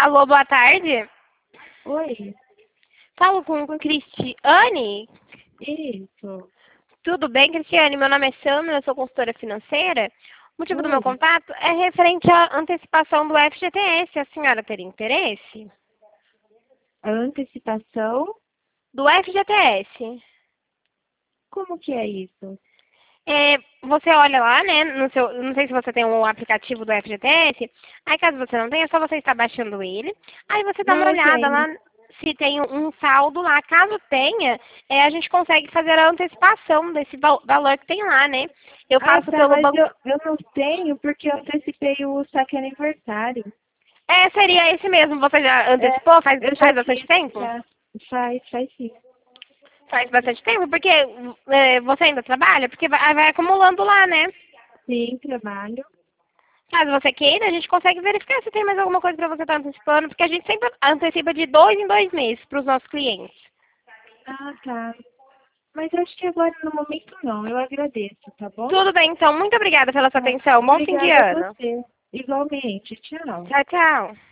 Alô, boa tarde. Oi, Falo com Cristiane. isso. Tudo bem, Cristiane? Meu nome é Sandra, eu sou consultora financeira. O motivo do meu Oi. contato é referente à antecipação do FGTS. A senhora teria interesse? A antecipação? Do FGTS. Como que é isso? Você olha lá, né, no seu, não sei se você tem um aplicativo do FGTS, aí caso você não tenha, é só você estar baixando ele, aí você dá Não, uma eu olhada tenho. lá se tem um saldo lá. Caso tenha, a gente consegue fazer a antecipação desse valor que tem lá, né? Eu Ah, faço tá, pelo mas banco. eu não tenho porque eu antecipei o saque aniversário. Seria esse mesmo, você já É, antecipou? Faz, eu já faz bastante fiz, tempo? já. Faz sim. Faz bastante tempo, porque você ainda trabalha? Porque vai acumulando lá, né? Sim, trabalho. Caso você queira, a gente consegue verificar se tem mais alguma coisa para você estar antecipando, porque a gente sempre antecipa de 2 em 2 meses para os nossos clientes. Ah, tá. Mas eu acho que agora no momento não. Eu agradeço, tá bom? Tudo bem, então. Muito obrigada pela sua Tá. atenção. Bom fim de Obrigada a ano. você. Igualmente. Tchau. Tchau, tchau.